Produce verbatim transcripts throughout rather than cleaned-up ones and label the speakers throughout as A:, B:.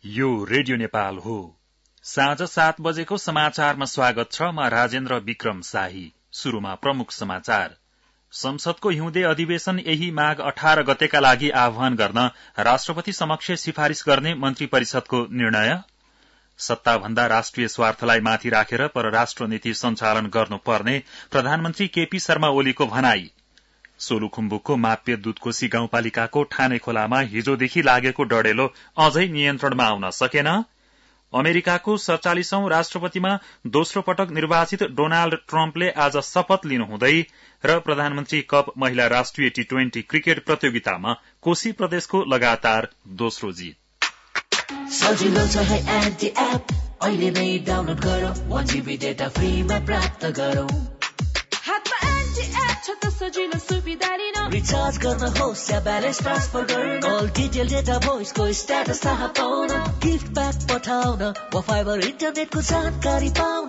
A: यो रेडियो नेपाल हो। साँझ सात बजेको समाचारमा स्वागत छ। म राजेन्द्र विक्रम शाही। शुरूमा प्रमुख समाचार। संसदको हिउँदे अधिवेशन यही माघ अठार गतेका लागि आह्वान गर्न राष्ट्रपति समक्ष सिफारिश गर्ने मन्त्री परिषदको निर्णय। सत्ताभन्दा राष्ट्रिय स्वार्थलाई माथि राखेर परराष्ट्र नीति सञ्चालन गर्नुपर्ने प्रधानमन्त्री केपी शर्मा ओलीको भनाई। सोलुखुम्बुकको माप्य दुधकोशी गाउँपालिकाको ठाने खोलामा हिजोदेखि लागेको डढेलो अझै नियन्त्रणमा आउन सकेन। अमेरिकाको सड़चालिसौं राष्ट्रपतिमा दोस्रो पटक निर्वाचित डोनाल्ड ट्रम्पले आज शपथ लिनुहुँदै र प्रधानमन्त्री कप महिला राष्ट्रिय टी ट्वेन्टी क्रिकेट प्रतियोगितामा कोशी प्रदेशको लगातार दोस्रो जीत।
B: सजिलो छ है एन्टी एप, अहिले नै डाउनलोड गरौ, वन जीबी डेटा फ्रीमा प्राप्त गरौ।
C: हातमा एन्टी एप छ त सजिलो सुविधा लिन,
B: रिचार्ज गर्न होस् या ब्यालेन्स ट्रान्सफर गर्न, कल डिटेल डेटा भोइसको स्ट्याटस थाहा पाउन, गिफ्ट प्याक पठाउन वा फाइबर इन्टरनेटको जानकारी पाउन।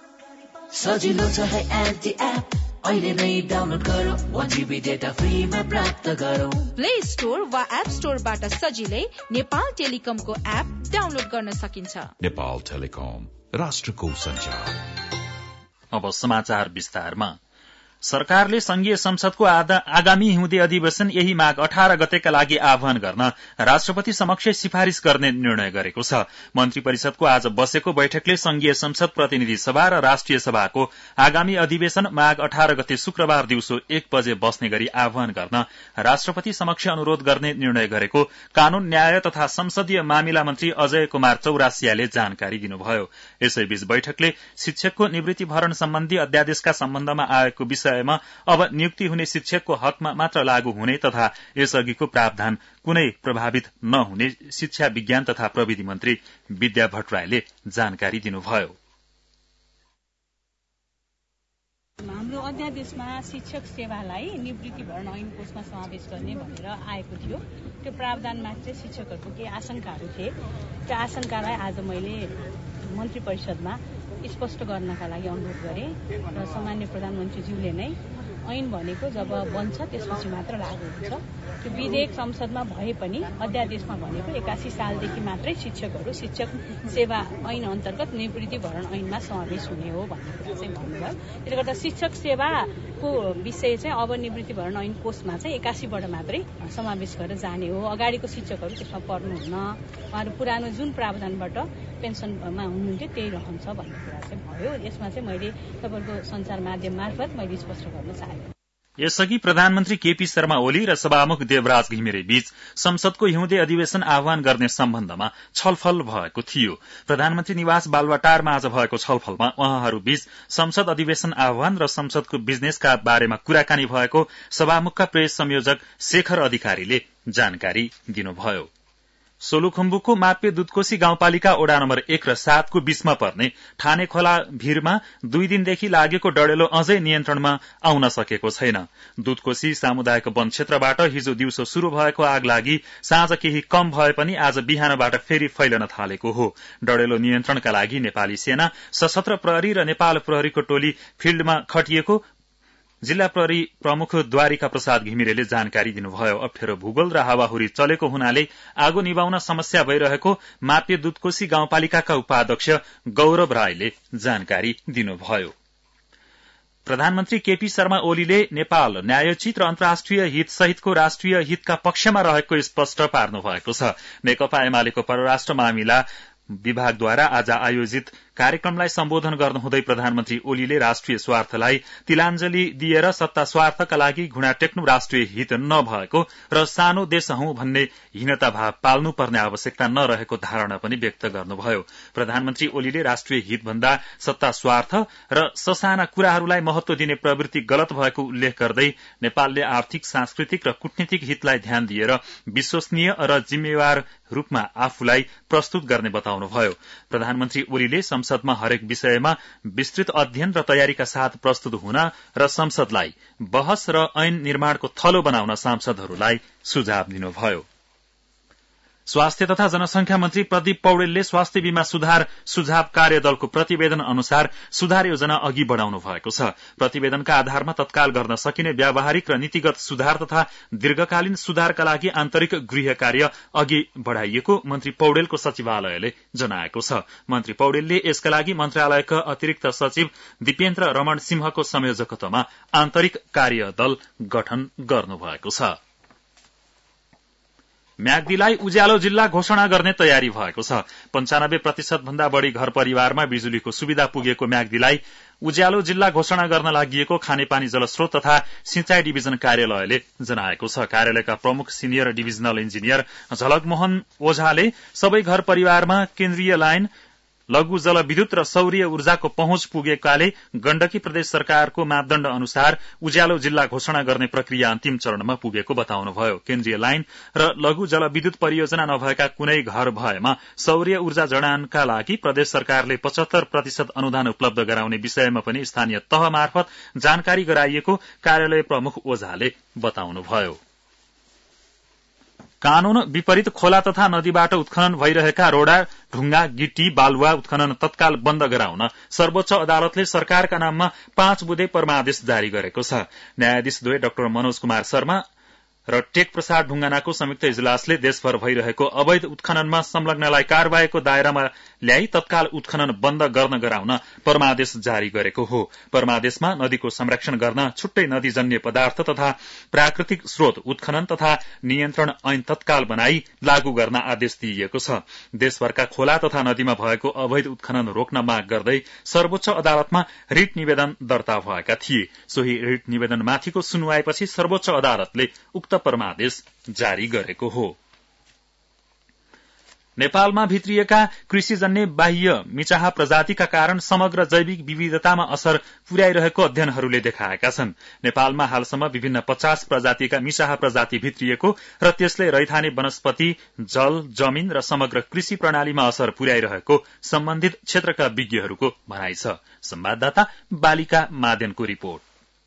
B: सजिलो छ है एन्टी एप, अहिले नै डाउनलोड गरौ, वन जीबी डेटा फ्रीमा प्राप्त गरौ।
C: प्ले स्टोर वा एप स्टोरबाट सजिलै नेपाल टेलिकमको एप डाउनलोड गर्न सकिन्छ।
D: नेपाल टेलिकम, राष्ट्रको सञ्चार।
A: अब समाचार विस्तारमा। सरकारले संघीय संसदको आगामी हिउँदे अधिवेशन यही माघ अठार गतेका लागि आह्वान गर्न राष्ट्रपति समक्ष सिफारिश गर्ने निर्णय गरेको छ। मन्त्री परिषदको आज बसेको बैठकले संघीय संसद प्रतिनिधि सभा र राष्ट्रिय सभाको आगामी अधिवेशन माघ अठार गते शुक्रबार दिउँसो एक बजे बस्ने गरी आह्वान गर्न राष्ट्रपति समक्ष अनुरोध गर्ने निर्णय गरेको कानून न्याय तथा संसदीय मामिला मन्त्री अजय कुमार चौरासियाले जानकारी दिनुभयो। यसैबीच बैठकले शिक्षकको निवृत्ति भरण सम्बन्धी अध्यादेशका सम्बन्धमा आएको विषय अब नियुक्ति हुने शिक्षकको हकमा मात्र लागू हुने तथा यसअघिको प्रावधान कुनै प्रभावित नहुने शिक्षा विज्ञान तथा प्रविधि मन्त्री विद्या भट्टराईले जानकारी दिनुभयो।
E: हाम्रो अध्यादेशमा शिक्षक सेवालाई निवृत्ति भरण ऐन कोषमा समावेश गर्ने भनेर आएको थियो। त्यो प्रावधानमा चाहिँ शिक्षकहरूको केही आशंकाहरू थिए। त्यो आशंकालाई आज मैले मन्त्री परिषदमा स्पष्ट गर्नका लागि अनुरोध गरेँ र सामान्य प्रधानमन्त्रीज्यूले नै ऐन भनेको जब बन्छ त्यसपछि मात्र लागू हुन्छ। त्यो विधेयक संसदमा भए पनि अध्यादेशमा भनेको एकासी सालदेखि मात्रै शिक्षकहरू शिक्षक सेवा ऐन अन्तर्गत निवृत्ति भरण ऐनमा समावेश हुने हो भन्ने कुरा चाहिँ भन्नुभयो। त्यसले गर्दा शिक्षक सेवाको विषय चाहिँ अब निवृत्ति भरण ऐन कोषमा चाहिँ एकासीबाट मात्रै समावेश गरेर जाने हो। अगाडिको शिक्षकहरू त्यसमा पर्नुहुन्न, उहाँहरू पुरानो जुन प्रावधानबाट पेन्सनमा हुनुहुन्थ्यो त्यही रहन्छ भन्ने कुरा चाहिँ भयो। यसमा चाहिँ मैले तपाईँको सञ्चार माध्यम मार्फत मैले स्पष्ट गर्न चाहेँ।
A: यसअघि प्रधानमन्त्री केपी शर्मा ओली र सभामुख देवराज घिमिरे बीच संसदको हिउँदे अधिवेशन आह्वान गर्ने सम्बन्धमा छलफल भएको थियो। प्रधानमन्त्री निवास बालुवाटारमा आज भएको छलफलमा उहाँहरू बीच संसद अधिवेशन आह्वान र संसदको बिजनेसका बारेमा कुराकानी भएको सभामुखका प्रेस संयोजक शेखर अधिकारीले जानकारी दिनुभयो। सोलुखुम्बुको माप्य दुधकोशी गाउँपालिका ओडा नम्बर एक र सातको बीचमा पर्ने ठाने खोला भीरमा दुई दिनदेखि लागेको डढेलो अझै नियन्त्रणमा आउन सकेको छैन। दुधकोशी सामुदायिक वन क्षेत्रबाट हिजो दिउँसो शुरू भएको आग लागि साँझ केही कम भए पनि आज बिहानबाट फेरि फैलन थालेको हो। डढेलो नियन्त्रणका लागि नेपाली सेना, सशस्त्र प्रहरी र नेपाल प्रहरीको टोली फिल्डमा खटिएको जिल्ला प्रहरी प्रमुख द्वारिका प्रसाद घिमिरेले जानकारी दिनुभयो। अप्ठ्यारो भूगोल र हावाहुरी चलेको हुनाले आगो निभाउन समस्या भइरहेको माप्य दुधकोशी गाउँपालिकाका उपाध्यक्ष गौरव राईले जानकारी दिनुभयो। प्रधानमन्त्री केपी शर्मा ओलीले नेपाल न्यायोचित र अन्तर्राष्ट्रिय हित सहितको राष्ट्रिय हितका पक्षमा रहेको स्पष्ट पार्नु भएको छ। नेकपा एमालेको परराष्ट्र मामिला विभागद्वारा आज आयोजित कार्यक्रमलाई सम्बोधन गर्नुहुँदै प्रधानमन्त्री ओलीले राष्ट्रिय स्वार्थलाई तिलाञ्जली दिएर सत्ता स्वार्थका लागि घुँडा टेक्नु राष्ट्रिय हित नभएको र सानो देश हौं भन्ने हीनता भाव पाल्नुपर्ने आवश्यकता नरहेको धारणा पनि व्यक्त गर्नुभयो। प्रधानमन्त्री ओलीले राष्ट्रिय हित भन्दा सत्ता स्वार्थ र ससाना कुराहरूलाई महत्व दिने प्रवृत्ति गलत भएको उल्लेख गर्दै नेपालले आर्थिक, सांस्कृतिक र कूटनीतिक हितलाई ध्यान दिएर विश्वसनीय र जिम्मेवार रूपमा आफूलाई प्रस्तुत गर्ने बताउनुभयो। प्रधानमन्त्री ओलीले संसदमा हरेक विषयमा विस्तृत अध्ययन र तयारीका साथ प्रस्तुत हुन र संसदलाई बहस र ऐन निर्माणको थलो बनाउन सांसदहरूलाई सुझाव दिनुभयो। स्वास्थ्य तथा जनसंख्या मन्त्री प्रदीप पौडेलले स्वास्थ्य बीमा सुधार सुझाव कार्यदलको प्रतिवेदन अनुसार सुधार योजना अघि बढ़ाउनु भएको छ। प्रतिवेदनका आधारमा तत्काल गर्न सकिने व्यावहारिक र नीतिगत सुधार तथा दीर्घकालीन सुधारका लागि आन्तरिक गृह कार्य अघि बढ़ाइएको मन्त्री पौडेलको सचिवालयले जनाएको छ। मन्त्री पौडेलले यसका लागि मन्त्रालयका अतिरिक्त सचिव दिपेन्द्र रमण सिंहको संयोजकत्वमा आन्तरिक कार्यदल गठन गर्नुभएको छ। म्याग्दीलाई उज्यालो जिल्ला घोषणा गर्ने तयारी भएको छ। पञ्चानब्बे प्रतिशत भन्दा बढ़ी घर परिवारमा बिजुलीको सुविधा पुगेको म्याग्दीलाई उज्यालो जिल्ला घोषणा गर्न लागि खानेपानी जलस्रोत तथा सिंचाई डिभिजन कार्यालयले जनाएको छ। कार्यालयका प्रमुख सिनियर डिभिजनल इन्जिनियर झलकमोहन ओझाले सबै घर परिवारमा केन्द्रीय लाइन, लघु जलविद्युत र सौर्य ऊर्जाको पहुँच पुगेकाले गण्डकी प्रदेश सरकारको मापदण्ड अनुसार उज्यालो जिल्ला घोषणा गर्ने प्रक्रिया अन्तिम चरणमा पुगेको बताउनुभयो। केन्द्रीय लाइन र लघु जलविद्युत परियोजना नभएका कुनै घर भएमा सौर्य ऊर्जा जडानका लागि प्रदेश सरकारले पचहत्तर प्रतिशत अनुदान उपलब्ध गराउने विषयमा पनि स्थानीय तह मार्फत जानकारी गराइएको कार्यालय प्रमुख ओझाले बताउनुभयो। कानून विपरीत खोला तथा नदीबाट उत्खनन भइरहेका रोडा, ढुंगा, गिट्टी, बालुवा उत्खनन तत्काल बन्द गराउन सर्वोच्च अदालतले सरकारका नाममा पाँच बुँदे परमादेश जारी गरेको छ। न्यायाधीश द्वय डाक्टर मनोज कुमार शर्मा र टेक प्रसाद ढुंगानाको संयुक्त इजलासले देशभर भइरहेको अवैध उत्खननमा संलग्नलाई कारबाहीको दायरामा ल्याई तत्काल उत्खनन बन्द गर्न गराउन परमादेश जारी गरेको हो। परमादेशमा नदीको संरक्षण गर्न छुट्टै नदीजन्य पदार्थ तथा प्राकृतिक स्रोत उत्खनन तथा नियन्त्रण ऐन तत्काल बनाई लागू गर्न आदेश दिइएको छ। देशभरका खोला तथा नदीमा भएको अवैध उत्खनन रोक्न माग गर्दै सर्वोच्च अदालतमा रिट निवेदन दर्ता भएका थिए। सोही रिट निवेदनमाथिको सुनवाईपछि सर्वोच्च अदालतले उक्त परमादेश जारी गरेको हो। नेपालमा भित्रिएका कृषिजन्य बाह्य मिचाहा प्रजातिका कारण समग्र जैविक विविधतामा असर पुर्याइरहेको अध्ययनहरूले देखाएका छन्। नेपालमा हालसम्म विभिन्न पचास प्रजातिका मिसाहा प्रजाति भित्रिएको र त्यसले रैथाने वनस्पति, जल, जमिन र समग्र कृषि प्रणालीमा असर पुर्याइरहेको सम्बन्धित क्षेत्रका विज्ञहरूको भनाइ छ। संवाददाता बालिका मादेनको रिपोर्ट।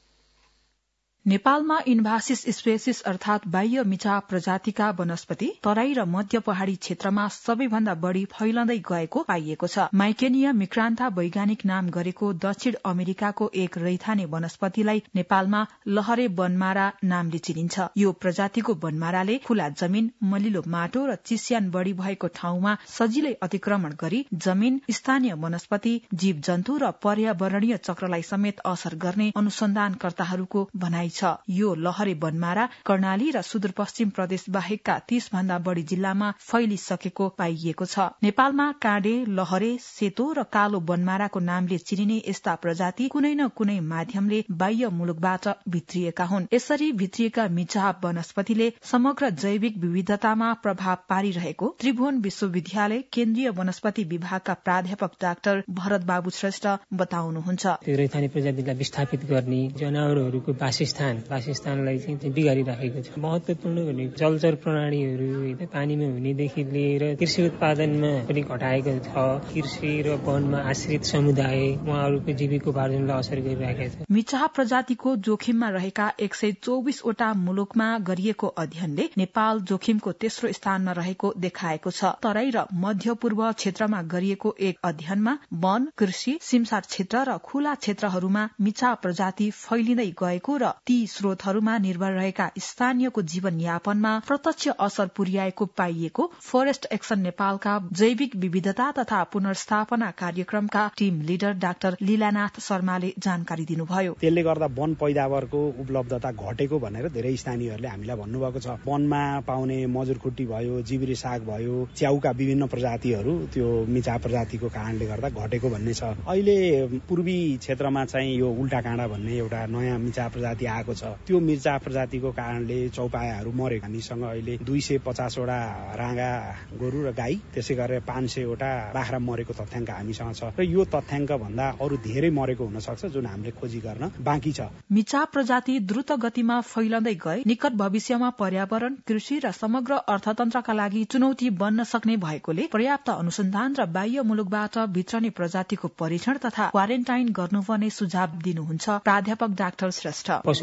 F: नेपालमा इन्भासिस स्पेसिस अर्थात बाह्य मिचाहा प्रजातिका वनस्पति तराई र मध्य पहाड़ी क्षेत्रमा सबैभन्दा बढ़ी फैलँदै गएको पाइएको छ। माइकेनिया मिक्रान्था वैज्ञानिक नाम गरेको दक्षिण अमेरिकाको एक रैथाने वनस्पतिलाई नेपालमा लहरे बनमारा नामले चिनिन्छ। यो प्रजातिको बनमाराले खुला जमिन, मलिलो माटो र चिस्यान बढ़ी भएको ठाउँमा सजिलै अतिक्रमण गरी जमिन, स्थानीय वनस्पति, जीव जन्तु र पर्यावरणीय चक्रलाई समेत असर गर्ने अनुसन्धानकर्ताहरूको भनाइ छ। यो लहरे बनमारा कर्णाली र सुदूरपश्चिम प्रदेश बाहेकका तीस भन्दा बढ़ी जिल्लामा फैलिसकेको पाइएको छ। नेपालमा काँडे, लहरे, सेतो र कालो बनमाराको नामले चिनिने यस्ता प्रजाति कुनै न कुनै माध्यमले बाह्य मुलुकबाट भित्रिएका हुन्। यसरी भित्रिएका मिचाहा वनस्पतिले समग्र जैविक विविधतामा प्रभाव पारिरहेको त्रिभुवन विश्वविद्यालय केन्द्रीय वनस्पति विभागका प्राध्यापक डाक्टर भरत बाबु श्रेष्ठ बताउनुहुन्छ।
G: रैथाने प्रजातिलाई विस्थापित गर्ने जनावरहरूको वासस्थान वासस्थानलाई चाहिँ बिगारिराखेको छ। महत्वपूर्ण भने जलचर प्राणीहरू पानीमा हुनेदेखि लिएर कृषि उत्पादनमा पनि घटाएको छ। कृषि र वनमा आश्रित समुदाय उहाँहरूको जीविकोपार्जनलाई असर गरिरहेको छ।
F: मिचाहा प्रजातिको जोखिममा रहेका एक सय चौबिसवटा मुलुकमा गरिएको अध्ययनले नेपाल जोखिमको तेस्रो स्थानमा रहेको देखाएको छ। तराई र मध्यपूर्व क्षेत्रमा गरिएको एक अध्ययनमा वन, कृषि, सिमसार क्षेत्र र खुला क्षेत्रहरूमा मिचाहा प्रजाति फैलिँदै गएको र ती स्रोतहरूमा निर्भर रहेका स्थानीयको जीवनयापनमा प्रत्यक्ष असर पुर्याएको पाइएको फरेस्ट एक्सन नेपालका जैविक विविधता तथा पुनर्स्थापना कार्यक्रमका टीम लिडर डाक्टर लीलानाथ शर्माले जानकारी दिनुभयो।
H: त्यसले गर्दा वन पैदावारको उपलब्धता घटेको भनेर धेरै स्थानीयहरूले हामीलाई भन्नुभएको छ। वनमा पाउने मजुरखुट्टी भयो, जिब्रे साग भयो, च्याउका विभिन्न प्रजातिहरू त्यो मिचाहा प्रजातिको कारणले गर्दा घटेको भन्ने छ। अहिले पूर्वी क्षेत्रमा चाहिँ यो उल्टा काँडा भन्ने एउटा नयाँ मिचाहा प्रजाति आएको छ। त्यो मिर्चा प्रजातिको कारणले चौपायाहरू मरे। हामीसँग अहिले दुई सय पचासवटा राँगा गोरु र गाई, त्यसै गरेर पाँच सयवटा बाख्रा मरेको तथ्याङ्क हामीसँग छ र यो तथ्याङ्क भन्दा अरू धेरै मरेको हुन सक्छ जुन हामीले खोजी गर्न बाँकी छ।
F: मिचाहा प्रजाति द्रुत गतिमा फैलँदै गए निकट भविष्यमा पर्यावरण, कृषि र समग्र अर्थतन्त्रका लागि चुनौती बन्न सक्ने भएकोले पर्याप्त अनुसन्धान र बाह्य मुलुकबाट भित्रने प्रजातिको परीक्षण तथा क्वारेन्टाइन गर्नुपर्ने सुझाव दिनुहुन्छ प्राध्यापक डाक्टर श्रेष्ठ।
G: पशु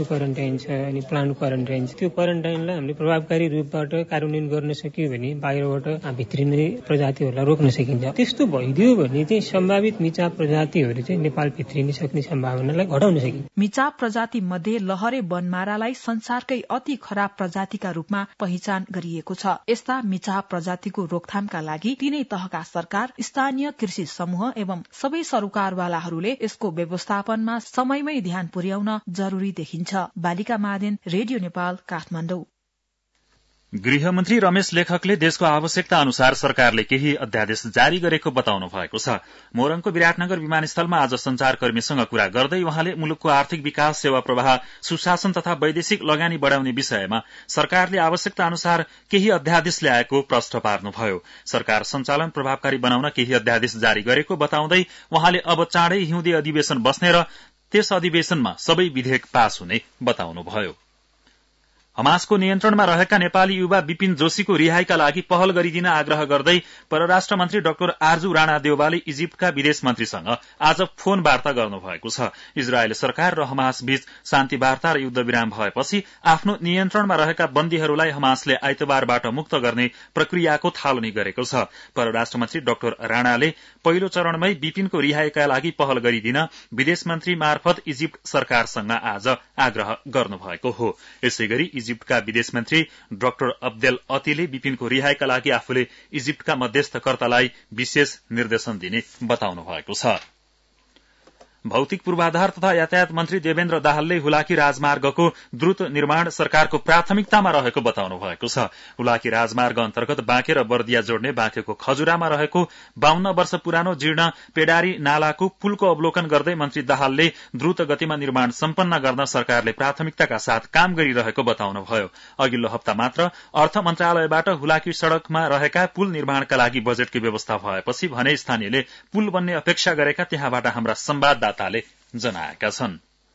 G: क्वारेन्टाइन छ अनि प्लान्ट क्वारेन्टाइन छ। त्यो क्वारेन्टाइनलाई हामीले प्रभावकारी रूपबाट कार्यान्वयन गर्न सक्यो भने बाहिरबाट भित्रिने प्रजातिहरूलाई रोक्न सकिन्छ। त्यस्तो भइदियो भने चाहिँ सम्भावित मिचाप प्रजातिहरू चाहिँ नेपाल भित्रिन सक्ने सम्भावनालाई घटाउन सकिन्छ।
F: मिचाप प्रजाति मध्ये लहरे बनमारालाई संसारकै अति खराब प्रजातिका रूपमा पहिचान गरिएको छ। यस्ता मिचाप प्रजातिको रोकथामका लागि तीनै तहका सरकार, स्थानीय कृषि समूह एवं सबै सरोकारवालाहरूले यसको व्यवस्थापनमा समयमै ध्यान पुर्याउन जरूरी देखिन्छ। बालिका मादेन, रेडियो नेपाल, काठमाडौँ।
A: गृहमन्त्री रमेश लेखकले देशको आवश्यकता अनुसार सरकारले केही अध्यादेश जारी गरेको बताउनु भएको छ। मोरङको विराटनगर विमानस्थलमा आज संचारकर्मीसँग कुरा गर्दै उहाँले मुलुकको आर्थिक विकास, सेवा प्रवाह, सुशासन तथा वैदेशिक लगानी बढ़ाउने विषयमा सरकारले आवश्यकता अनुसार केही अध्यादेश ल्याएको प्रश्न पार्नुभयो। सरकार सञ्चालन प्रभावकारी बनाउन केही अध्यादेश जारी गरेको बताउँदै उहाँले अब चाँडै हिउँदे अधिवेशन बस्ने र त्यस अधिवेशनमा सबै विधेयक पास हुने बताउनुभयो। हमासको नियन्त्रणमा रहेका नेपाली युवा विपिन जोशीको रिहाईका लागि पहल गरिदिन आग्रह गर्दै परराष्ट्र मन्त्री डाक्टर आर्जु राणा देउवाले इजिप्टका विदेश मन्त्रीसँग आज फोन वार्ता गर्नुभएको छ। इजरायल सरकार र हमास बीच शान्ति वार्ता र युद्ध विराम भएपछि आफ्नो नियन्त्रणमा रहेका बन्दीहरूलाई हमासले आइतबारबाट मुक्त गर्ने प्रक्रियाको थालनी गरेको छ। परराष्ट्र मन्त्री डाक्टर राणाले पहिलो चरणमै विपिनको रिहाईका लागि पहल गरिदिन विदेश मन्त्री मार्फत इजिप्ट सरकारसँग आज आग्रह गर्नुभएको हो। यसैगरी इजिप्टका विदेश मन्त्री डाक्टर अब्देल अतीले विपिनको रिहाईका लागि आफूले इजिप्टका मध्यस्थकर्तालाई विशेष निर्देशन दिने बताउनु भएको छ। भौतिक पूर्वाधार तथा यातायात मन्त्री देवेन्द्र दाहालले हुलाकी राजमार्गको द्रुत निर्माण सरकारको प्राथमिकतामा रहेको बताउनु भएको छ। हुलाकी राजमार्ग अन्तर्गत बाँके र बर्दिया जोड्ने बाँकेको खजुरामा रहेको बाहन्न वर्ष पुरानो जीर्ण पेडारी नालाको पुलको अवलोकन गर्दै मन्त्री दाहालले द्रुत गतिमा निर्माण सम्पन्न गर्न सरकारले प्राथमिकताका साथ काम गरिरहेको बताउनुभयो। अघिल्लो हप्ता मात्र अर्थ मन्त्रालयबाट हुलाकी सड़कमा रहेका पुल निर्माणका लागि बजेटको व्यवस्था भएपछि भने स्थानीयले पुल बन्ने अपेक्षा गरेका त्यहाँबाट हाम्रा संवाददाता जनाएका छन्।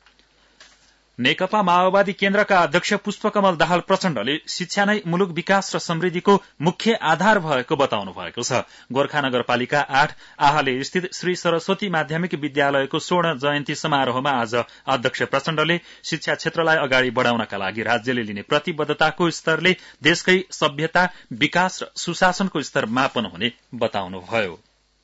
A: नेकपा माओवादी केन्द्रका अध्यक्ष पुष्पकमल दाहाल प्रचण्डले शिक्षा नै मुलुक विकास र समृद्धिको मुख्य आधार भएको बताउनु भएको छ। गोर्खा नगरपालिका आठ आहाले स्थित श्री सरस्वती माध्यमिक विद्यालयको स्वर्ण जयन्ती समारोहमा आज अध्यक्ष प्रचण्डले शिक्षा क्षेत्रलाई अगाडि बढ़ाउनका लागि राज्यले लिने प्रतिबद्धताको स्तरले देशकै सभ्यता, विकास र सुशासनको स्तर मापन हुने बताउनुभयो।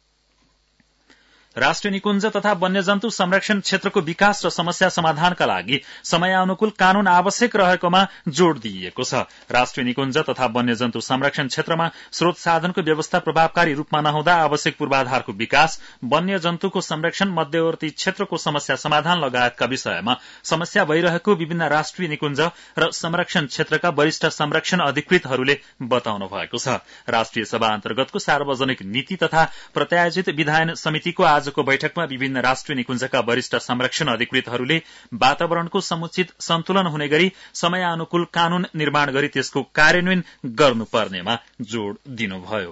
A: राष्ट्रिय निकुञ्ज तथा वन्यजन्तु संरक्षण क्षेत्रको विकास र समस्या समाधानका लागि समयानुकूल कानून आवश्यक रहेकोमा जोड़ दिइएको छ। राष्ट्रिय निकुञ्ज तथा वन्यजन्तु संरक्षण क्षेत्रमा स्रोत साधनको व्यवस्था प्रभावकारी रूपमा नहुँदा आवश्यक पूर्वाधारको विकास, वन्यजन्तुको संरक्षण, मध्यवर्ती क्षेत्रको समस्या समाधान लगायतका विषयमा समस्या भइरहेको विभिन्न राष्ट्रिय निकुञ्ज र संरक्षण क्षेत्रका वरिष्ठ संरक्षण अधिकृतहरूले बताउनु भएको छ। राष्ट्रिय सभा अन्तर्गतको सार्वजनिक नीति तथा प्रत्यायोजित विधायन समितिको आजको बैठकमा विभिन्न राष्ट्रिय निकुञ्जका वरिष्ठ संरक्षण अधिकृतहरूले वातावरणको समुचित सन्तुलन हुने गरी समयानुकूल कानून निर्माण गरी त्यसको कार्यान्वयन गर्नुपर्नेमा जोड़ दिनुभयो।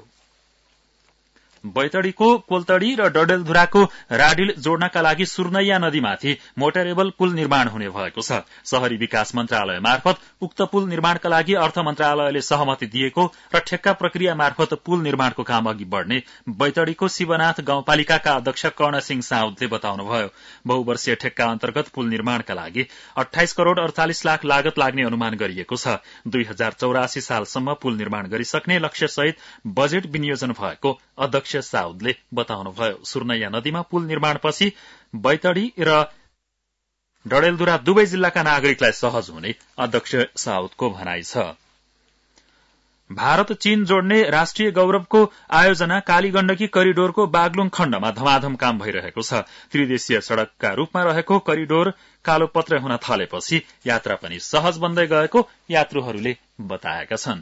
A: बैतडीको कोलतडी र डडेलधुराको राडिल जोड्नका लागि सुर्नैया नदीमाथि मोटरेबल पुल निर्माण हुने भएको छ। शहरी विकास मन्त्रालय मार्फत उक्त पुल निर्माणका लागि अर्थ मन्त्रालयले सहमति दिएको र ठेक्का प्रक्रिया मार्फत पुल निर्माणको काम अघि बढ़ने बैतडीको शिवनाथ गाउँपालिकाका अध्यक्ष कर्ण सिंह साउदले बताउनुभयो। बहुवर्षीय ठेक्का अन्तर्गत पुल निर्माणका लागि अठाइस करोड़ अड़चालिस लाख लागत लाग्ने अनुमान गरिएको छ। दुई हजार चौरासी सालसम्म पुल निर्माण गरिसक्ने लक्ष्य सहित बजेट विनियोजन भएको अध्यक्ष साउदले बताउनुभयो। सुर्नैया नदीमा पुल निर्माणपछि बैतडी र डडेलधुरा दुवै जिल्लाका नागरिकलाई सहज हुने अध्यक्ष साउदको भनाइ छ। भारत चीन जोड्ने राष्ट्रिय गौरवको आयोजना कालीगण्डकी करिडोरको बागलुङ खण्डमा धमाधम काम भइरहेको छ। त्रिदेशीय सड़कका रूपमा रहेको करिडोर कालोपत्र हुन थालेपछि यात्रा पनि सहज बन्दै गएको यात्रुहरूले बताएका छन्।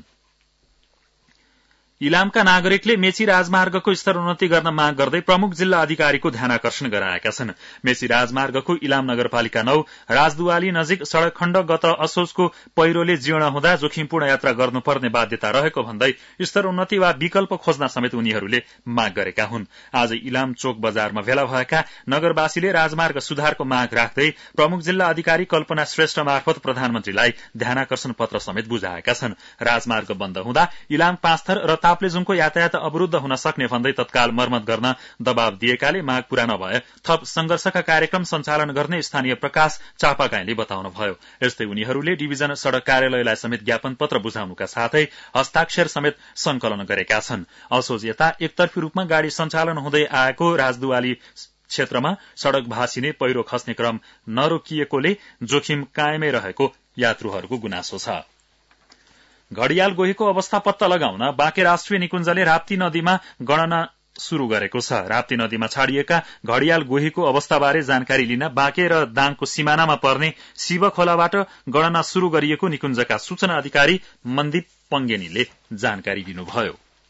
A: इलामका नागरिकले मेची राजमार्गको स्तर उन्नति गर्न माग गर्दै प्रमुख जिल्ला अधिकारीको ध्यानाकर्षण गराएका छन्। मेची राजमार्गको इलाम नगरपालिका नौ राजदुवाली नजिक सड़क खण्ड गत असोजको पहिरोले जीर्ण हुँदा जोखिमपूर्ण यात्रा गर्नुपर्ने बाध्यता रहेको भन्दै स्तर उन्नति वा विकल्प खोज्न समेत उनीहरूले माग गरेका हुन्। आज इलाम चोक बजारमा भेला भएका नगरवासीले राजमार्ग सुधारको माग राख्दै प्रमुख जिल्ला अधिकारी कल्पना श्रेष्ठ मार्फत प्रधानमन्त्रीलाई ध्यानाकर्षण पत्र समेत बुझाएका छन्। राजमार्ग बन्द हुँदा इलाम पाँचथर र ताप्लेजुङको यातायात अवरूद्ध हुन सक्ने भन्दै तत्काल मर्मत गर्न दबाव दिएकाले माग पूरा नभए थप संघर्षका कार्यक्रम सञ्चालन गर्ने स्थानीय प्रकाश चापागाईले बताउनुभयो। यस्तै उनीहरूले डिभिजन सड़क कार्यालयलाई समेत ज्ञापन पत्र बुझाउनुका साथै हस्ताक्षर समेत संकलन गरेका छन्। असोज यता एकतर्फी रूपमा गाड़ी सञ्चालन हुँदै आएको राजदुवाली क्षेत्रमा सड़क भाँसिने पहिरो खस्ने क्रम नरोकिएकोले जोखिम कायमै रहेको यात्रुहरूको गुनासो छ। घड़ियाल गोहीको अवस्था पत्ता लगाउन बाँके राष्ट्रिय निकुञ्जले राप्ती नदीमा गणना शुरू गरेको छ। राप्ती नदीमा छाडिएका घड़ियाल गोहीको अवस्थाबारे जानकारी लिन बाँके र दाङको सिमानामा पर्ने शिव खोलाबाट गणना शुरू गरिएको निकुञ्जका सूचना अधिकारी मन्दीप पंगेनीले जानकारी दिनुभयो।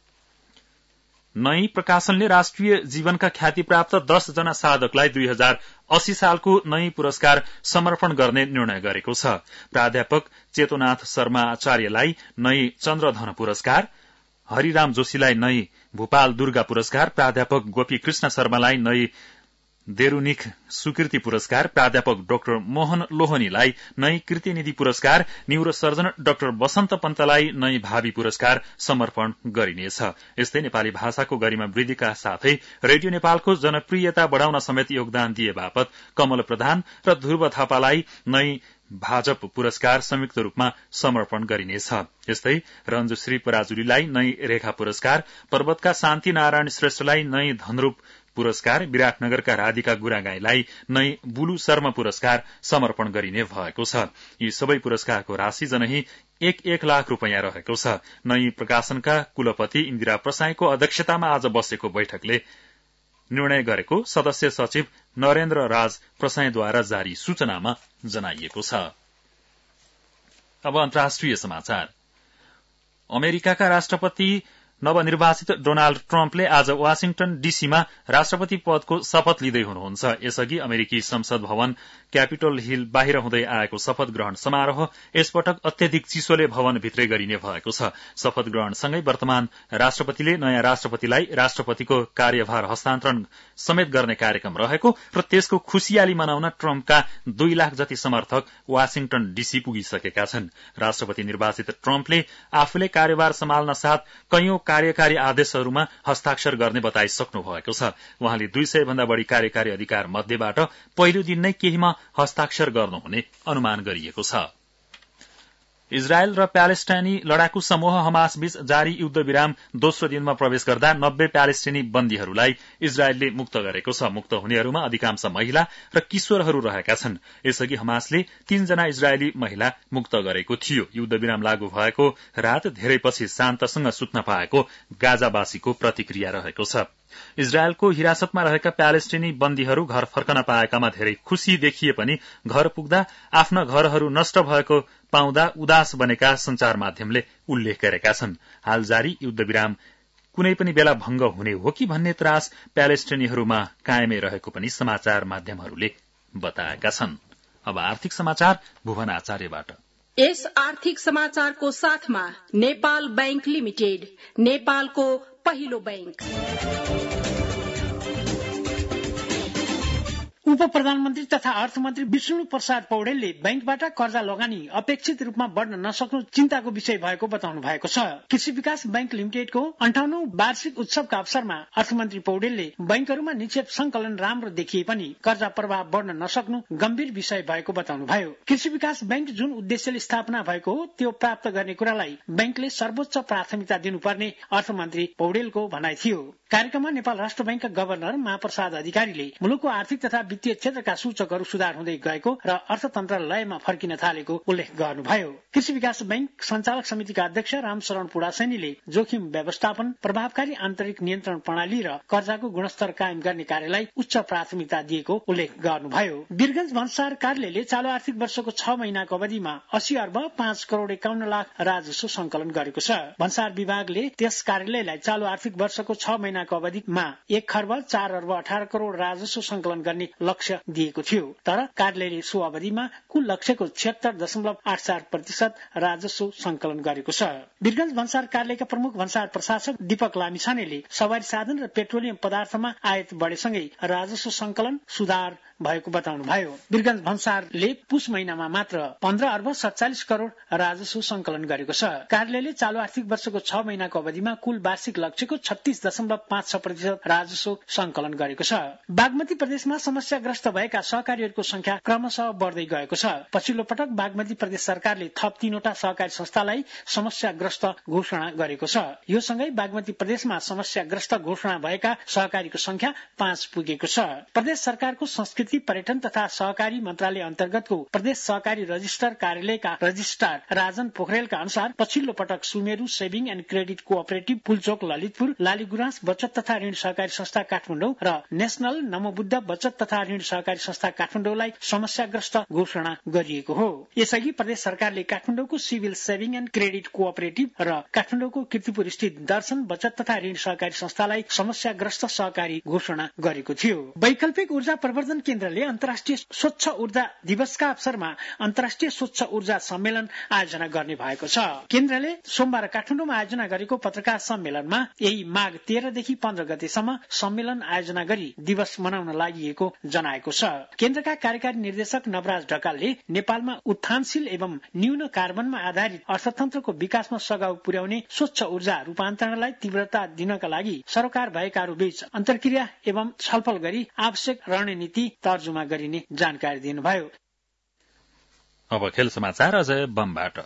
A: नई प्रकाशनले राष्ट्रिय जीवनका ख्यातिप्राप्त दस जना साधकलाई दुई हजार अस्सी सालको नई पुरस्कार समर्पण गर्ने निर्णय गरेको छ। प्राध्यापक चेतोनाथ शर्मा आचार्यलाई नई चन्द्रधन पुरस्कार, हरिराम जोशीलाई नई भूपाल दुर्गा पुरस्कार, प्राध्यापक गोपी कृष्ण शर्मालाई नई देरुनिख स्वीकृति पुरस्कार, प्राध्यापक डाक्टर मोहन लोहनीलाई नई कृतिनिधि पुरस्कार, न्यूरो सर्जन डाक्टर वसन्त पन्तलाई नई भावी पुरस्कार समर्पण गरिनेछ। यस्तै नेपाली भाषाको गरिमा वृद्धिका साथै रेडियो नेपालको जनप्रियता बढ़ाउन समेत योगदान दिए बापत कमल प्रधान र ध्रुव थापालाई नई भाजप पुरस्कार संयुक्त रूपमा समर्पण गरिनेछ। यस्तै रञ्जुश्री पराजुलीलाई नई रेखा पुरस्कार, पर्वतका शान्ति नारायण श्रेष्ठलाई नई धनरूप पुरस्कार, विराटनगरका राधिका गुरागाईलाई नई बुलु शर्मा पुरस्कार समर्पण गरिने भएको छ। यी सबै पुरस्कारको राशि जनही एक एक लाख रूपियाँ रहेको छ। नई प्रकाशनका कुलपति इन्दिरा प्रसाईको अध्यक्षतामा आज बसेको बैठकले निर्णय गरेको सदस्य सचिव नरेन्द्र राज प्रसाईद्वारा जारी सूचनामा जनाइएको छ। अब अन्तर्राष्ट्रिय समाचार। अमेरिकाका राष्ट्रपति नवनिर्वाचित डोनाल्ड ट्रम्पले आज वाशिंगटन डीसीमा राष्ट्रपति पदको शपथ लिँदै हुनुहुन्छ। यसअघि अमेरिकी संसद भवन क्यापिटल हिल बाहिर हुँदै आएको शपथ ग्रहण समारोह यसपटक अत्यधिक चिसोले भवन भित्रै गरिने भएको छ। शपथ ग्रहणसँगै वर्तमान राष्ट्रपतिले नयाँ राष्ट्रपतिलाई राष्ट्रपतिको कार्यभार हस्तान्तरण समेत गर्ने कार्यक्रम रहेको र त्यसको खुशियाली मनाउन ट्रम्पका दुई लाख जति समर्थक वाशिंगटन डीसी पुगिसकेका छन्। राष्ट्रपति निर्वाचित ट्रम्पले आफूले कार्यभार सम्हाल्न साथ कैयौं कार्यकारी आदेशहरूमा हस्ताक्षर गर्ने बताइसक्नु भएको छ। उहाँले दुई सय भन्दा बढ़ी कार्यकारी अधिकार मध्येबाट पहिलो दिन नै केहीमा हस्ताक्षर गर्नुहुने अनुमान गरिएको छ। इजरायल र प्यालेस्टाइनी लडाकु समूह हमास बीच जारी युद्ध विराम दोस्रो दिनमा प्रवेश गर्दा नब्बे प्यालेस्टिनी बन्दीहरूलाई इजरायलले मुक्त गरेको छ। मुक्त हुनेहरूमा अधिकांश महिला र किशोरहरू रहेका छन्। यसअघि हमासले तीनजना इजरायली महिला मुक्त गरेको थियो। युद्ध विराम लागू भएको रात धेरैपछि शान्तसँग सुत्न पाएको गाजावासीको प्रतिक्रिया रहेको छ। इजरायलको हिरासतमा रहेका प्यालेस्टिनी बन्दीहरू घर फर्कन पाएकामा धेरै खुशी देखिए पनि घर पुग्दा आफ्ना घरहरू नष्ट भएको पाउँदा उदास बनेका संचार माध्यमले उल्लेख गरेका छन्। हाल जारी युद्ध विराम कुनै पनि बेला भंग हुने हो कि भन्ने त्रास प्यालेस्टिनीहरूमा कायमै रहेको पनि समाचार माध्यमहरूले बताएका छन्। अब आर्थिक समाचार भुवन आचार्यबाट।
I: यस आर्थिक समाचारको साथमा नेपाल बैंक लिमिटेड, नेपालको पहिलो बैंक।
J: उप प्रधानमन्त्री तथा अर्थमन्त्री विष्णु प्रसाद पौडेलले बैंकबाट कर्जा लगानी अपेक्षित रूपमा बढ़न नसक्नु चिन्ताको विषय भएको बताउनु भएको छ। कृषि विकास बैंक लिमिटेडको अन्ठाउन्नौ वार्षिक उत्सवका अवसरमा अर्थमन्त्री पौडेलले बैंकहरूमा निक्षेप संकलन राम्रो देखिए पनि कर्जा प्रवाह बढ़न नसक्नु गम्भीर विषय भएको बताउनुभयो। कृषि विकास बैंक जुन उद्देश्यले स्थापना भएको हो त्यो प्राप्त गर्ने कुरालाई बैंकले सर्वोच्च प्राथमिकता दिनुपर्ने अर्थमन्त्री पौडेलको भनाइ थियो। कार्यक्रममा नेपाल राष्ट्र बैंकका गभर्नर महाप्रसाद अधिकारीले मुलुकको आर्थिक तथा वित्तीय क्षेत्रका सूचकहरू सुधार हुँदै गएको र अर्थतन्त्र लयमा फर्किन थालेको उल्लेख गर्नुभयो। कृषि विकास बैंक सञ्चालक समितिका अध्यक्ष रामशरण पुडासैनीले जोखिम व्यवस्थापन, प्रभावकारी आन्तरिक नियन्त्रण प्रणाली र कर्जाको गुणस्तर कायम गर्ने कार्यलाई उच्च प्राथमिकता दिएको उल्लेख गर्नुभयो। वीरगंज भन्सार कार्यालयले चालू आर्थिक वर्षको छ महिनाको अवधिमा अस्सी अर्ब पाँच करोड़ एकाउन्न लाख राजस्व संकलन गरेको छ। भन्सार विभागले त्यस कार्यालयलाई चालू आर्थिक वर्षको छ महिना महिनाको अवधिमा एक खर्ब चार अर्ब अठार करोड़ राजस्व संकलन गर्ने लक्ष्य दिएको थियो। तर कार्यालयले सो अवधिमा कुल लक्ष्यको छिहत्तर दशमलव आठ चार प्रतिशत राजस्व संकलन गरेको छ। वीरगंज भन्सार कार्यालयका प्रमुख भन्सार प्रशासक दीपक लामिछानेले सवारी साधन र पेट्रोलियम पदार्थमा आयात बढेसँगै राजस्व संकलन सुधार भएको बताउनुभयो। वीरगंज भन्सारले पुष महिनामा मात्र पन्ध्र अर्ब सत्तालिस करोड़ राजस्व संकलन गरेको छ। कार्यालयले चालू आर्थिक वर्षको छ महिनाको अवधिमा कुल वार्षिक लक्ष्यको छत्तीस दशमलव पाँच छ प्रतिशत राजस्व संकलन गरेको छ। बागमती प्रदेशमा समस्याग्रस्त भएका सहकारीहरूको संख्या क्रमशः बढ्दै गएको छ। पछिल्लो पटक बागमती प्रदेश सरकारले थप तीनवटा सहकारी संस्थालाई समस्याग्रस्त घोषणा गरेको छ। यो सँगै बागमती प्रदेशमा समस्याग्रस्त घोषणा भएका सहकारीको संख्या पाँच पुगेको छ। प्रदेश सरकारको संस्कृति पर्यटन तथा सहकारी मन्त्रालय अन्तर्गतको प्रदेश सहकारी रजिस्टर कार्यालयका रजिस्ट्रार राजन पोखरेलका अनुसार पछिल्लो पटक Sumeru saving and credit cooperative Pulchowk Lalitpur, Laligurans बचत तथा ऋण सहकारी संस्था काठमाडौँ र नेशनल नमोबुद्ध बचत तथा ऋण सहकारी संस्था काठमाडौँलाई समस्याग्रस्त घोषणा गरिएको हो। यसअघि प्रदेश सरकारले काठमाडौँको civil saving and credit cooperative र काठमाडौँको कीर्तिपुर स्थित दर्शन बचत तथा ऋण सहकारी संस्थालाई समस्याग्रस्त सहकारी घोषणा गरेको थियो। वैकल्पिक ऊर्जा प्रवर्धन केन्द्रले अन्तर्राष्ट्रिय स्वच्छ ऊर्जा दिवसका अवसरमा अन्तर्राष्ट्रिय स्वच्छ ऊर्जा सम्मेलन आयोजना गर्ने भएको छ। केन्द्रले सोमबार काठमाडौँमा आयोजना गरेको पत्रकार सम्मेलनमा यही माघ तेह्रदेखि पन्ध्र गतेसम्म सम्मेलन आयोजना गरी दिवस मनाउन लागि जनाएको छ। केन्द्रका कार्यकारी निर्देशक नवराज ढकालले नेपालमा उत्थानशील एवं न्यून कार्बनमा आधारित अर्थतन्त्रको विकासमा सघाउ पुर्याउने स्वच्छ ऊर्जा रूपान्तरणलाई तीव्रता दिनका लागि सरकार भएकाहरू बीच अन्तर्क्रिया एवं छलफल गरी आवश्यक रणनीति तर्जुमा गरिने जानकारी दिनुभयो।
A: अब खेल समाचार अजय बमबाट।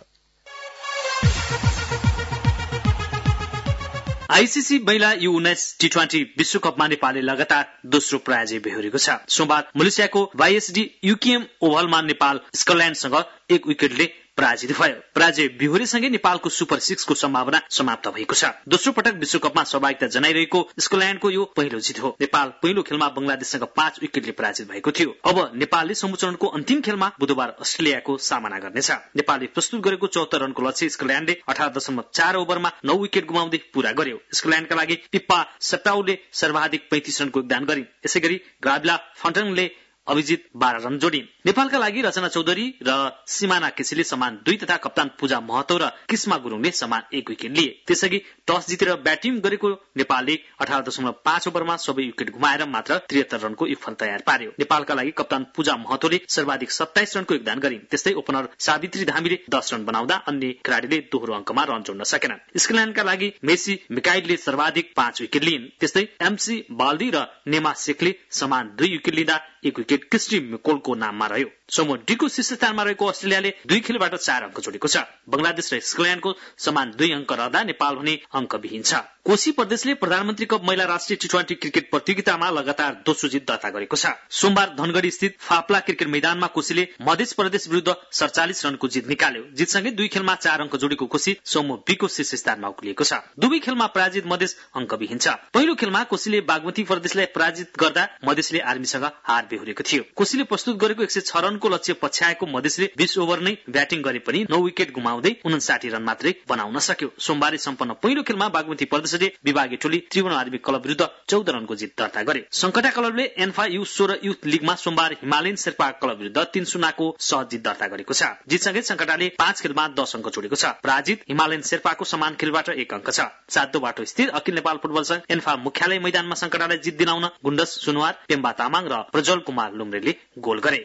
K: आईसीसी महिला यू उन्नाइस टी ट्वेन्टी विश्वकपमा नेपालले लगातार दोस्रो पराजय बेहोरेको छ। सोमबार मलेसियाको वाईएसडी युकेएम ओभलमा नेपाल स्कटल्याण्डसँग एक विकेटले पराजित भयो। पराजय बेहोरेसँगै नेपालको सुपर सिक्सको सम्भावना समाप्त भएको छ। दोस्रो पटक विश्वकपमा सहभागिता जनाइरहेको स्कटल्याण्डको यो पहिलो जित हो। नेपाल पहिलो खेलमा बंगलादेशसँग पाँच विकेटले पराजित भएको थियो। अब नेपालले समुचरणको अन्तिम खेलमा बुधबार अस्ट्रेलियाको सामना गर्नेछ। नेपालले प्रस्तुत गरेको चौहत्तर रनको लक्ष्य स्कटल्याण्डले अठार दशमलव चार ओभरमा नौ विकेट गुमाउँदै पूरा गर्यो। स्कटल्याण्डका लागि पिप्पा सट्टाउले सर्वाधिक पैंतिस रनको योगदान गरिन्। यसैगरी ग्राबिला फन्टनले अभिजित बाह्र रन जोडिन्। नेपालका लागि रचना चौधरी र सिमाना केसीले समान दुई तथा कप्तान पूजा महतो र किस्मा गुरुङले समान एक विकेट लिए। त्यसअघि टस जितेर ब्याटिङ गरेको नेपालले अठार दशमलव पाँच ओभरमा सबै विकेट गुमाएर मात्र त्रिहत्तर रनको इफल तयार पार्यो। नेपालका लागि कप्तान पूजा महतोले सर्वाधिक सत्ताइस रनको योगदान गरिन्। त्यस्तै ओपनर सावित्री धामीले दस रन बनाउँदा अन्य खेलाडीले दोहोरो अङ्कमा रन जोड्न सकेनन्। स्कटल्याण्डका लागि मेसी मिकाइलले सर्वाधिक पाँच विकेट लिइन्। त्यस्तै एमसी बाल्दी र नेमा शेखले समान दुई विकेट लिँदा एक विकेट क्रिस्टी मिकोलको नाममा रह्यो। समूह डीको शीर्ष स्थानमा रहेको अस्ट्रेलियाले दुई खेलबाट चार अङ्क जोडेको छ। बंगलादेश र स्कटल्याण्डको समान दुई अङ्क रहँदा नेपाल भने अङ्कविहीन छ। कोशी प्रदेशले प्रधानमन्त्री कप महिला राष्ट्रिय टी ट्वेन्टी क्रिकेट प्रतियोगितामा लगातार दोस्रो जित दर्ता गरेको छ। सोमबार धनगढ़ी स्थित फाप्ला क्रिकेट मैदानमा कोशीले मध्य प्रदेश विरुद्ध सडचालिस रनको जित निकाल्यो। जितसँगै दुई खेलमा चार अङ्क जोडेको कोशी समूह बीको शीर्ष स्थानमा उक्लिएको छ। दुवै खेलमा पराजित मधेस अङ्कविहीन छ। पहिलो खेलमा कोशीले बागमती प्रदेशलाई पराजित गर्दा मधेसले आर्मीसँग हार बेहोरेको थियो। कोशीले प्रस्तुत गरेको एक सय छ रनको लक्ष्य पछ्याएको मधेसले बीस ओभर नै ब्याटिङ गरे पनि नौ विकेट गुमाउँदै उनसाठी रन मात्रै बनाउन सक्यो। सोमबार सम्पन्न पहिलो खेलमा बागमती प्रदेशले विभागीय टोली त्रिभुवन आर्मी क्लब विरुद्ध चौध रनको जित दर्ता गरे। संकटा क्लबले एन्फा यु सोह्र युथ लिगमा सोमबार हिमालयन शेर्पा क्लब विरुद्ध तीन शून्यको सहज जित दर्ता गरेको छ। जितसँगै संकटाले पाँच खेलमा दस अङ्क जोडेको छ। पराजित हिमालयन शेर्पाको समान खेलबाट एक अङ्क छ। सातो बाटो स्थित अखिल नेपाल फुटबल संघ एन्फा मुख्यालय मैदानमा संकटालाई जित दिलाउन गुण्डस सुनवार, पेम्बा तामाङ र प्रज्वल कुमार लुम्रेले गोल गरे।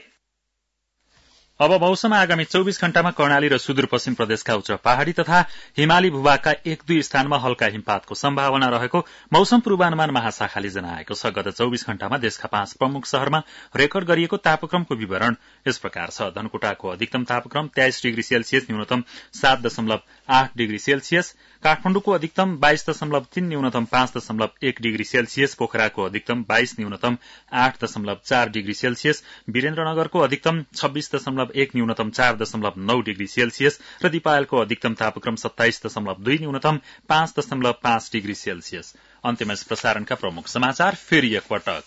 A: अब मौसम आगामी चौबीस घण्टामा कर्णाली र सुदूरपश्चिम प्रदेशका उच्च पहाड़ी तथा हिमाली भूभागका एक दुई स्थानमा हल्का हिमपातको सम्भावना रहेको मौसम पूर्वानुमान महाशाखाले जनाएको छ। गत चौबीस घण्टामा देशका पाँच प्रमुख शहरमा रेकर्ड गरिएको तापक्रमको विवरण यस प्रकार छ। धनकुटाको अधिकतम तापक्रम तेइस डिग्री सेल्सियस, न्यूनतम सात दशमलव आठ डिग्री सेल्सियस, काठमाडौँको अधिकतम बाइस दशमलव तीन, न्यूनतम पाँच दशमलव एक डिग्री सेल्सियस, पोखराको अधिकतम बाइस, न्यूनतम आठ दशमलव चार डिग्री सेल्सियस, वीरेन्द्रनगरको अधिकतम छब्बीस दशमलव एक, न्यूनतम चार दशमलव नौ डिग्री सेल्सियस र दिपायलको अधिकतम तापक्रम सत्ताइस दशमलव दुई, न्यूनतम पाँच दशमलव पाँच डिग्री सेल्सियस। अन्त्यमा प्रसारणका प्रमुख समाचार फेरि एकपटक।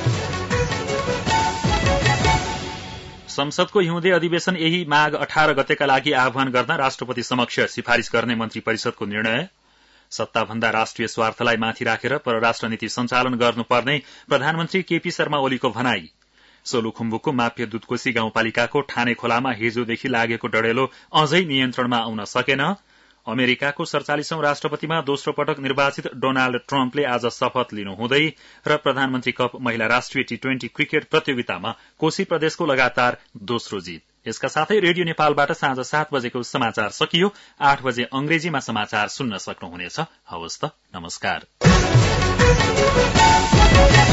A: संसदको हिउँदे अधिवेशन यही माघ अठार गतेका लागि आह्वान गर्न राष्ट्रपति समक्ष सिफारिश गर्ने मन्त्री परिषदको निर्णय। सत्ताभन्दा राष्ट्रिय स्वार्थलाई माथि राखेर परराष्ट्र नीति सञ्चालन गर्नुपर्ने प्रधानमन्त्री केपी शर्मा ओलीको भनाई। सोलुखुम्बुको माप्य दुधकोशी गाउँपालिकाको ठाने खोलामा हिजोदेखि लागेको डढेलो अझै नियन्त्रणमा आउन सकेन। अमेरिकाको सड़चालिसौं राष्ट्रपतिमा दोस्रो पटक निर्वाचित डोनाल्ड ट्रम्पले आज शपथ लिनुहुँदै र प्रधानमन्त्री कप महिला राष्ट्रिय टी ट्वेन्टी क्रिकेट प्रतियोगितामा कोशी प्रदेशको लगातार दोस्रो जीत। यसका साथै रेडियो नेपालबाट साँझ सात बजेको समाचार सकियो। आठ बजे अंग्रेजीमा समाचार सुन्न सक्नुहुनेछ। हवस् त, नमस्कार।